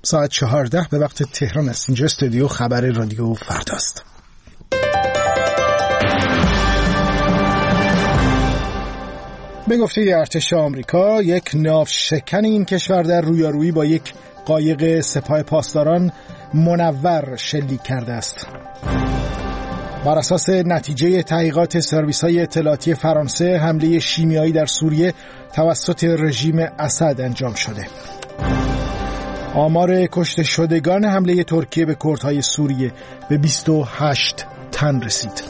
ساعت 14 به وقت تهران است. اینجا استودیو خبر رادیو فرداست. به گفته ارتش آمریکا، یک ناوشکن این کشور در رویارویی با یک قایق سپاه پاسداران منور شلیک کرده است. بر اساس نتیجه تحقیقات سرویس‌های اطلاعاتی فرانسه، حمله شیمیایی در سوریه توسط رژیم اسد انجام شده. آمار کشته شدگان حمله ترکیه به کردهای سوریه به 28 تن رسید.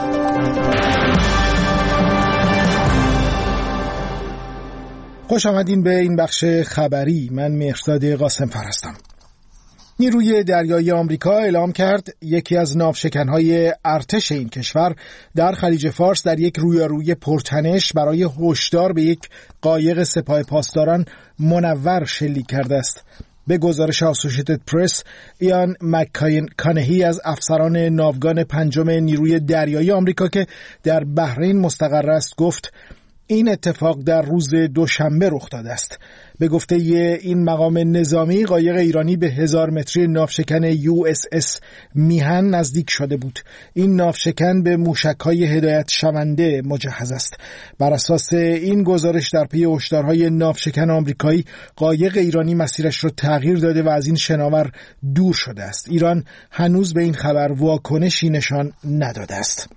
خوش آمدین به این بخش خبری. من مهرداد قاسم‌فر هستم. نیروی دریایی آمریکا اعلام کرد یکی از ناوشکن‌های ارتش این کشور در خلیج فارس در یک رویارویی پرتنش برای هشدار به یک قایق سپاه پاسداران منور شلیک کرده است. به گزارش اسوسییتد پرس، ایان مک‌کانهی از افسران ناوگان پنجم نیروی دریایی آمریکا که در بحرین مستقر است گفت این اتفاق در روز دوشنبه رخ داده است. به گفته این مقام نظامی، قایق ایرانی به 1000 متری ناوشکن USS میهن نزدیک شده بود. این ناوشکن به موشک‌های هدایت شونده مجهز است. بر اساس این گزارش، در پی هشدارهای ناوشکن آمریکایی، قایق ایرانی مسیرش را تغییر داده و از این شناور دور شده است. ایران هنوز به این خبر واکنشی نشان نداده است.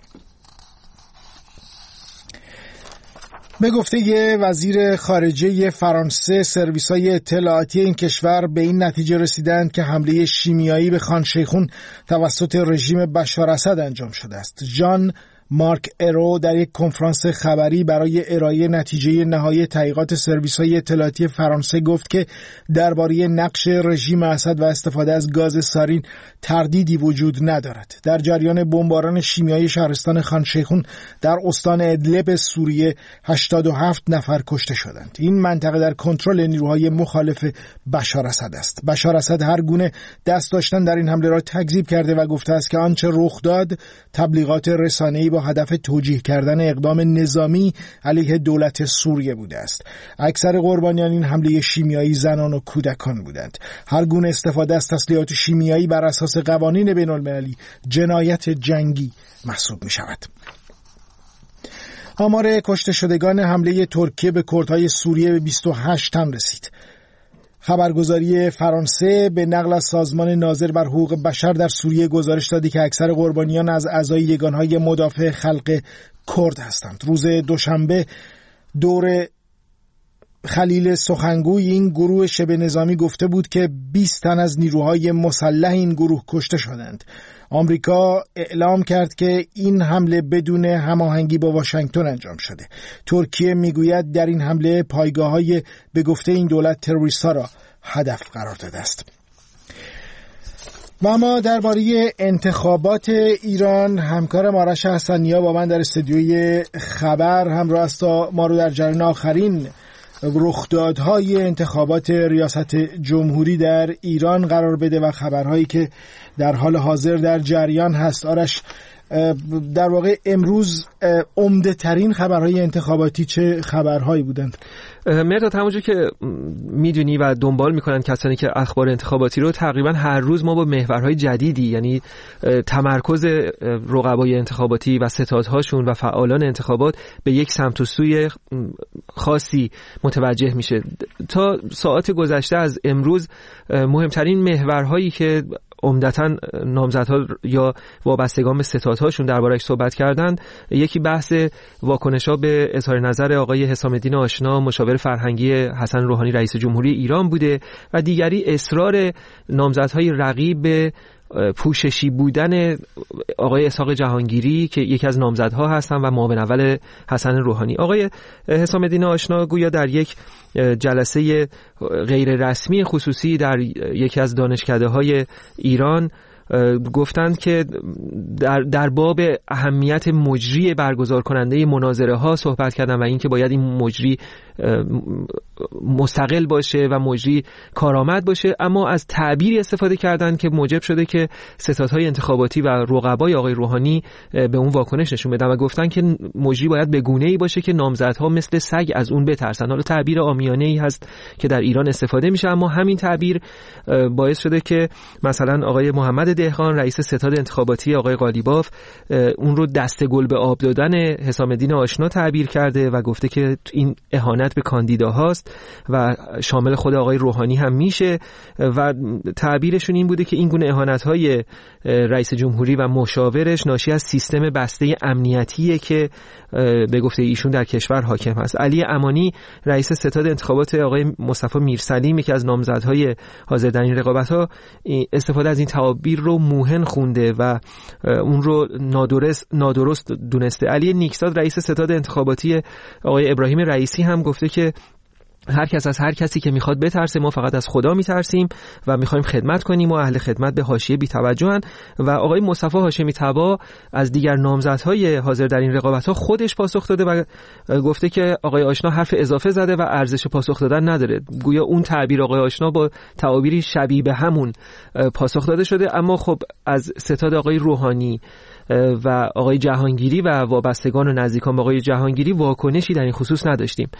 به گفته وزیر خارجه فرانسه، سرویس‌های اطلاعاتی این کشور به این نتیجه رسیدند که حمله شیمیایی به خان شیخون توسط رژیم بشار اسد انجام شده است. ژان مارک ارو در یک کنفرانس خبری برای ارائه نتیجه نهایی تحقیقات سرویس‌های اطلاعاتی فرانسه گفت که درباره نقش رژیم اسد و استفاده از گاز سارین تردیدی وجود ندارد. در جریان بمباران شیمیایی شهرستان خان شیخون در استان ادلب سوریه 87 نفر کشته شدند. این منطقه در کنترل نیروهای مخالف بشار اسد است. بشار اسد هر گونه دست داشتن در این حمله را تکذیب کرده و گفته است که آنچه رخ داد تبلیغات رسانه‌ای با هدف توجیه کردن اقدام نظامی علیه دولت سوریه بوده است. اکثر قربانیان این حمله شیمیایی زنان و کودکان بودند. هر گونه استفاده از تسلیحات شیمیایی بر اساس قوانین بین‌المللی جنایت جنگی محسوب می شود. آمار کشته شدگان حمله ترکیه به کردهای سوریه به 28 تن رسید. خبرگزاری فرانسه به نقل از سازمان ناظر بر حقوق بشر در سوریه گزارش داده که اکثر قربانیان از اعضای یگانهای مدافع خلق کرد هستند. روز دوشنبه دور خلیل سخنگوی این گروه شبه نظامی گفته بود که 20 تن از نیروهای مسلح این گروه کشته شدند. آمریکا اعلام کرد که این حمله بدون هماهنگی با واشنگتن انجام شده. ترکیه میگوید در این حمله پایگاه‌های به گفته این دولت تروریست‌ها را هدف قرار داده است. و اما درباره انتخابات ایران، همکارم آرش حسنی‌ها با من در استودیوی خبر همراه است تا ما رو در جریان آخرین رخدادهای انتخابات ریاست جمهوری در ایران قرار بده و خبرهایی که در حال حاضر در جریان هست. آرش، در واقع امروز عمده ترین خبرهای انتخاباتی چه خبرهایی بودند؟ مرداد، همونجور که میدونی و دنبال میکنن کسانی که اخبار انتخاباتی رو، تقریبا هر روز ما با محورهای جدیدی، یعنی تمرکز رقبای انتخاباتی و ستادهاشون و فعالان انتخابات به یک سمت و سوی خاصی متوجه میشه. تا ساعات گذشته از امروز مهمترین محورهایی که عمدتاً نامزدها یا وابستگان به ستادهاشون درباره‌اش صحبت کردند، یکی بحث واکنش‌ها به اظهار نظر آقای حسام الدین آشنا، مشاور فرهنگی حسن روحانی رئیس جمهوری ایران بوده و دیگری اصرار نامزدهای رقیب به پوششی بودن آقای اسحاق جهانگیری که یکی از نامزدها هستن و معاون اول حسن روحانی. آقای حسام الدین آشنا گویا در یک جلسه غیر رسمی خصوصی در یکی از دانشکده‌های ایران گفتند که در باب اهمیت مجری برگزار کننده مناظره ها صحبت کردن و اینکه باید این مجری مستقل باشه و مجری کارآمد باشه، اما از تعبیری استفاده کردن که موجب شده که ستادهای انتخاباتی و رقبای آقای روحانی به اون واکنش نشون بدن و گفتن که مجری باید به گونه‌ای باشه که نامزدها مثل سگ از اون بترسن. حالا تعبیر عامیانه‌ای هست که در ایران استفاده میشه، اما همین تعبیر باعث شده که مثلا آقای محمد دهقان رئیس ستاد انتخاباتی آقای قالیباف اون رو دست گل به آب دادن حسام الدین آشنا تعبیر کرده و گفته که این اهانت به کاندیداهاست و شامل خود آقای روحانی هم میشه و تعبیرشون این بوده که این گونه اهانت‌های رئیس جمهوری و مشاورش ناشی از سیستم بسته امنیتیه که به گفته ایشون در کشور حاکم هست. علی امانی رئیس ستاد انتخابات آقای مصطفی میرسلیم که از نامزدهای حاضر در این رقابت‌ها استفاده از این تعابیر رو موهن خونده و اون رو نادرست دونسته. علی نیکزاد رئیس ستاد انتخاباتی آقای ابراهیم رئیسی هم گفته که هر کس از هر کسی که میخواد بترسه، ما فقط از خدا میترسیم و میخوایم خدمت کنیم و اهل خدمت به حاشیه بی‌توجهن. و آقای مصطفی هاشمی طبا از دیگر نامزدهای حاضر در این رقابت‌ها خودش پاسخ داده و گفته که آقای آشنا حرف اضافه زده و ارزش پاسخ دادن نداره. گویا اون تعبیر آقای آشنا با تعابیری شبیه به همون پاسخ داده شده. اما خب از ستاد آقای روحانی و آقای جهانگیری و وابستگان و نزدیکان با آقای جهانگیری واکنشی در این خصوص نداشتیم.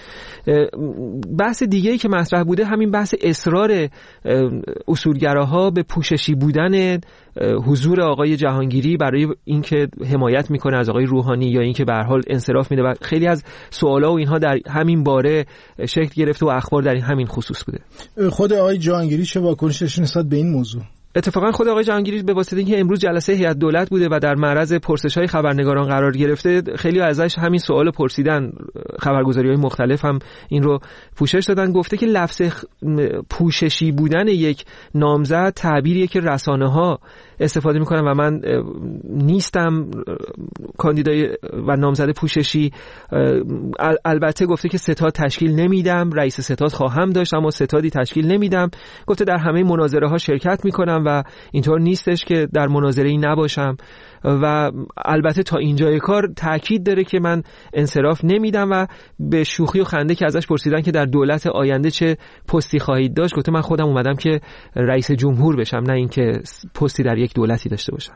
بحث دیگه‌ای که مطرح بوده همین بحث اصرار اصولگراها به پوششی بودن حضور آقای جهانگیری برای اینکه حمایت میکنه از آقای روحانی یا اینکه به هر حال انصراف میده و خیلی از سوالا و اینها در همین باره شکل گرفته و اخبار در همین خصوص بوده. خود آقای جهانگیری چه واکنشش نسبت به این موضوع؟ اتفاقا خود آقای جهانگیری به واسطه اینکه امروز جلسه هیئت دولت بوده و در معرض پرسش‌های خبرنگاران قرار گرفته، خیلی ازش همین سوال پرسیدن. خبرگزاری‌های مختلف هم این رو پوشش دادن. گفته که لفظ پوششی بودن یک نامزد تعبیریه که رسانه‌ها استفاده میکنن و من نیستم کاندیدای و نامزد پوششی. البته گفته که ستاد تشکیل نمیدم، رئیس ستاد خواهم داشت اما ستادی تشکیل نمیدم. گفته در همه مناظره ها شرکت میکنم و اینطور نیستش که در مناظره ای نباشم و البته تا اینجای کار تاکید داره که من انصراف نمیدم و به شوخی و خنده که ازش پرسیدن که در دولت آینده چه پستی خواهید داشت، گفته من خودم اومدم که رئیس جمهور بشم، نه اینکه پستی در یک دولتی داشته باشم.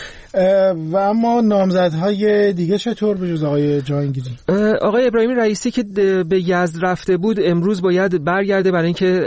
و اما نامزدهای دیگه چطور به جز آقای جهانگیری؟ آقای ابراهیم رئیسی که به یزد رفته بود امروز باید برگرده برای اینکه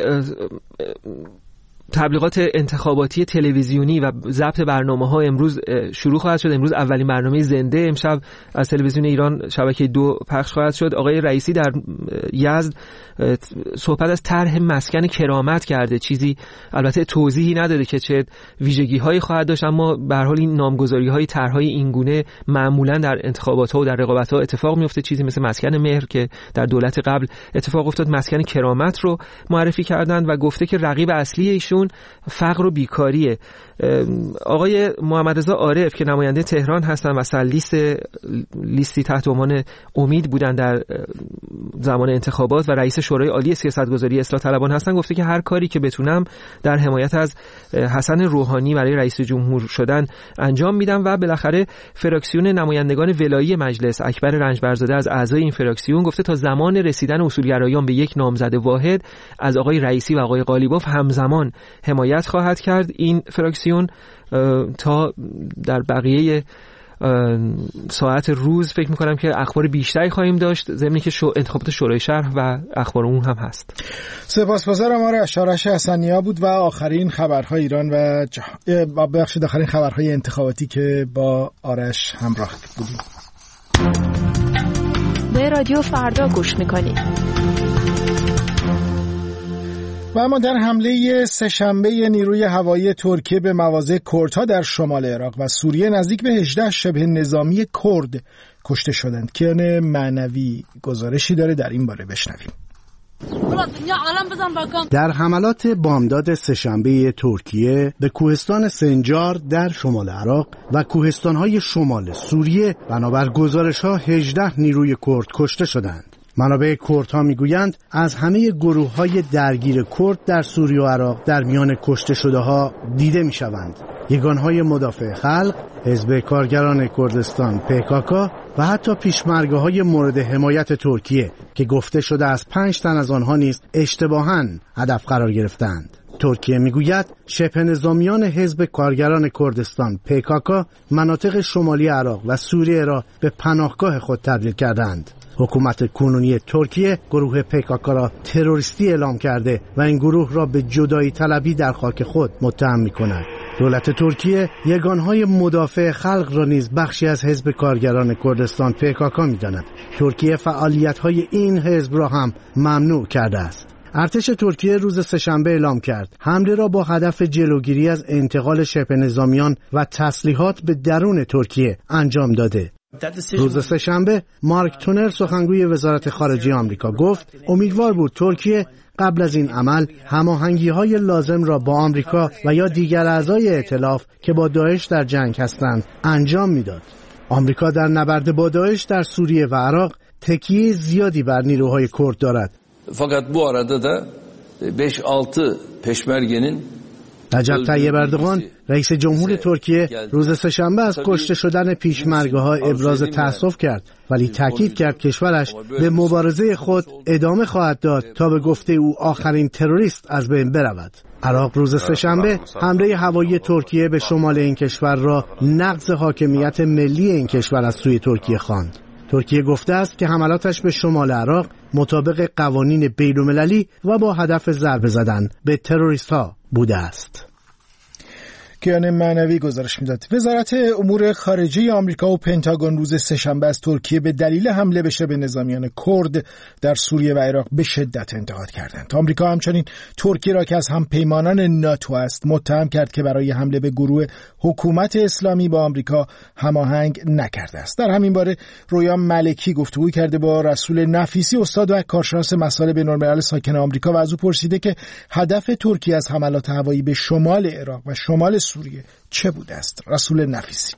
تبلیغات انتخاباتی تلویزیونی و ضبط برنامه‌ها امروز شروع خواهد شد. امروز اولین برنامه زنده امشب از تلویزیون ایران شبکه 2 پخش خواهد شد. آقای رئیسی در یزد صحبت از طرح مسکن کرامت کرده، چیزی البته توضیحی نداده که چه ویژگی‌هایی خواهد داشت، اما به هر حال این نامگذاری‌های طرح‌های اینگونه معمولاً در انتخابات‌ها و در رقابت‌ها اتفاق میفته. چیزی مثل مسکن مهر که در دولت قبل اتفاق افتاد، مسکن کرامت رو معرفی کردن و گفته که رقیب اصلی ایشون فقر و بیکاریه. آقای محمد رضا عارف که نماینده تهران هستن و لیستی تحت عنوان امید بودن در زمان انتخابات و رئیس شورای عالی سیاستگذاری اصلاح طلبان هستن، گفته که هر کاری که بتونم در حمایت از حسن روحانی برای رئیس جمهور شدن انجام میدم. و بالاخره فراکسیون نمایندگان ولایی مجلس اکبر رنجبرزاده از اعضای این فراکسیون گفته تا زمان رسیدن اصولگرایان به یک نامزد واحد از آقای رئیسی و آقای قالیباف همزمان حمایت خواهد کرد. این فراکسیون تا در بقیه ساعت روز فکر میکنم که اخبار بیشتری خواهیم داشت، ضمن که انتخابات شورای شهر و اخبار اون هم هست. سپاسگزارم. آرش حسنی‌ها بود و آخرین خبرهای ایران و بخشید آخرین خبرهای انتخاباتی که با آرش همراه بودیم. به رادیو فردا گوش میکنید. و اما در حمله سه‌شنبه نیروی هوایی ترکیه به مواضع کردها در شمال عراق و سوریه نزدیک به 18 شبه نظامی کرد کشته شدند. کیان معنوی گزارشی داره در این باره، بشنویم. در حملات بامداد سه‌شنبه ترکیه به کوهستان سنجار در شمال عراق و کوهستان‌های شمال سوریه بنابر گزارش‌ها 18 نیروی کرد کشته شدند. منابع کردها میگویند از همه گروه‌های درگیر کرد در سوریه و عراق در میان کشته شده‌ها دیده می‌شوند. یگانهای مدافع خلق، حزب کارگران کردستان PKK و حتی پیشمرگه‌های مورد حمایت ترکیه که گفته شده از 5 تن از آنها نیز اشتباهاً هدف قرار گرفتند. ترکیه میگوید شبه نظامیان حزب کارگران کردستان PKK مناطق شمالی عراق و سوریه را به پناهگاه خود تبدیل کردند. حکومت کنونی ترکیه گروه PKK را تروریستی اعلام کرده و این گروه را به جدایی طلبی در خاک خود متهم می‌کند. دولت ترکیه یگانهای مدافع خلق را نیز بخشی از حزب کارگران کردستان PKK می‌داند. ترکیه فعالیت‌های این حزب را هم ممنوع کرده است. ارتش ترکیه روز سه‌شنبه اعلام کرد حمله را با هدف جلوگیری از انتقال شبه نظامیان و تسلیحات به درون ترکیه انجام داده. روز سه‌شنبه مارک تونر سخنگوی وزارت خارجه آمریکا گفت امیدوار بود ترکیه قبل از این عمل هماهنگی‌های لازم را با آمریکا و یا دیگر اعضای ائتلاف که با داعش در جنگ هستند انجام میداد. آمریکا در نبرد با داعش در سوریه و عراق تکیه زیادی بر نیروهای کرد دارد. Fakat bu arada da 5-6 peşmergenin رجب طیب اردوغان رئیس جمهور ترکیه روز سه‌شنبه از کشته شدن پیشمرگه‌ها ابراز تأسف کرد ولی تاکید کرد کشورش به مبارزه خود ادامه خواهد داد تا به گفته او آخرین تروریست از بین برود. عراق روز سه‌شنبه حمله هوایی ترکیه به شمال این کشور را نقض حاکمیت ملی این کشور از سوی ترکیه خواند. ترکیه گفته است که حملاتش به شمال عراق مطابق قوانین بین‌المللی و با هدف ضربه زدن به تروریست‌ها بوده است. کیان معنوی گزارش میداد. وزارت امور خارجه آمریکا و پنتاگون روز سه‌شنبه از ترکیه به دلیل حمله به شبه نظامیان کرد در سوریه و عراق به شدت انتقاد کردند. آمریکا همچنین ترکیه را که از همپیمانان ناتو است متهم کرد که برای حمله به گروه حکومت اسلامی با آمریکا هماهنگ نکرده است. در همین باره رویا ملکی گفتگو کرده با رسول نفیسی استاد و کارشناس مسائل بین‌الملل ساکن آمریکا و از او پرسیده که هدف ترکیه از حملات هوایی به شمال عراق و شمال سوریه چه بوده است؟ رسول نفیسی: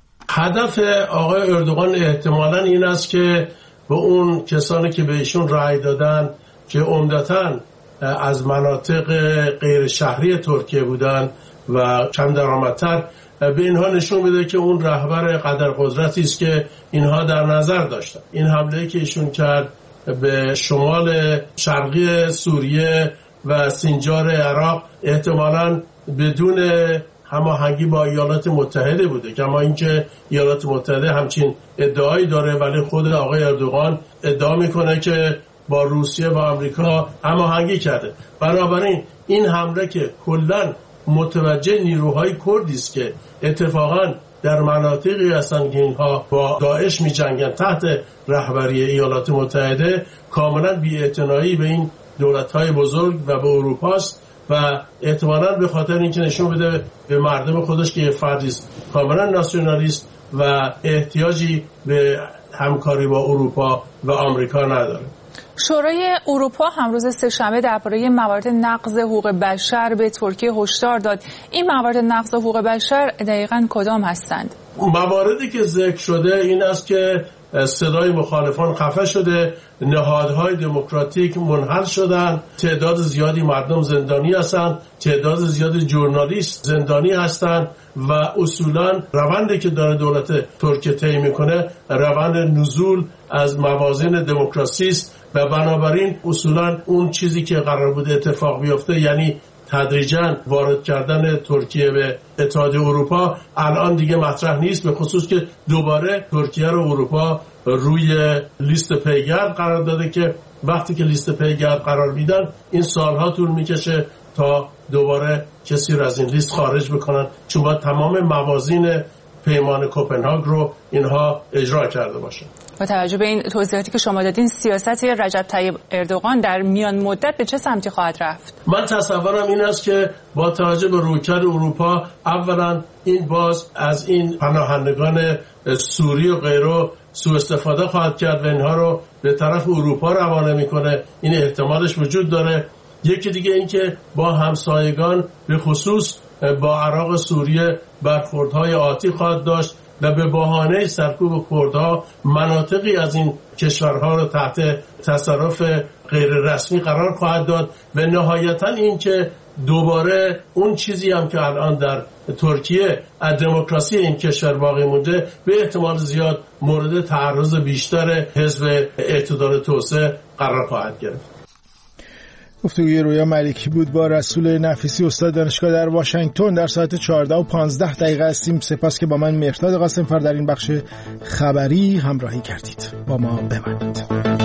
هدف آقای اردوغان احتمالاً این است که به اون کسانی که بهشون رأی دادن که عمدتاً از مناطق غیر شهری ترکیه بودن و کم درآمدتر به اینها نشون بده که اون رهبر قدرقدرتی است که اینها در نظر داشتن. این حمله که ایشون کرد به شمال شرقی سوریه و سینجار عراق احتمالاً بدون هماهنگی با ایالات متحده بوده، کما اینکه ایالات متحده همچین ادعایی داره ولی خود آقای اردوغان ادعا میکنه که با روسیه و آمریکا هماهنگی کرده. بنابراین این حمله که کلاً متوجه نیروهای کردی است که اتفاقاً در مناطقی هستند که اینها با داعش می‌جنگند تحت رهبری ایالات متحده، کاملاً بی‌اعتنایی به این دولت‌های بزرگ و به اروپا است و احتمالاً به خاطر اینکه نشون بده به مردم خودش که یه فردی است کاملا ناسیونالیست و احتیاجی به همکاری با اروپا و آمریکا نداره. شورای اروپا هم روز سه‌شنبه درباره موارد نقض حقوق بشر به ترکیه هشدار داد. این موارد نقض حقوق بشر دقیقاً کدام هستند؟ مواردی که ذکر شده این است که صدای مخالفان خفه شده، نهادهای دموکراتیک منحل شدند، تعداد زیادی مردم زندانی هستند، تعداد زیادی ژورنالیست زندانی هستند و اصولاً روندی که داره دولت ترکیه طی میکنه روند نزول از موازین دموکراسی است و بنابراین اصولاً اون چیزی که قرار بود اتفاق بیفته، یعنی تدریجاً وارد کردن ترکیه به اتحادیه اروپا، الان دیگه مطرح نیست، به خصوص که دوباره ترکیه رو اروپا روی لیست پیگرد قرار داده که وقتی که لیست پیگرد قرار میدن این سالها طول میکشه تا دوباره کسی رو از این لیست خارج بکنن، چون باید تمام موازین پیمان کوپنهاگ رو اینها اجرا کرده باشن. با توجه به این توضیحاتی که شما دادین، سیاست رجب طیب اردوغان در میان مدت به چه سمتی خواهد رفت؟ من تصورم این است که با توجه به رویکرد اروپا، اولا این باز از این پناهندگان سوری و غیره سوء استفاده خواهد کرد و اینها رو به طرف اروپا روانه میکنه، این احتمالش وجود داره. یکی دیگه این که با همسایگان به خصوص با عراق سوریه برخوردهای آتی خواهد داشت و به بهانه سرکوب کردها مناطقی از این کشورها رو تحت تصرف غیر رسمی قرار خواهد داد و نهایتاً این که دوباره اون چیزی هم که الان در ترکیه از دموکراسی این کشور باقی مونده به احتمال زیاد مورد تعرض بیشتر حزب اعتدال توسعه قرار خواهد گرفت. گفتگوی رویا ملکی بود با رسول نفیسی، استاد دانشگاه در واشنگتن. در ساعت 14:15 هستیم. سپاس که با من مهرداد قاسم‌فر در این بخش خبری همراهی کردید. با ما بمانید.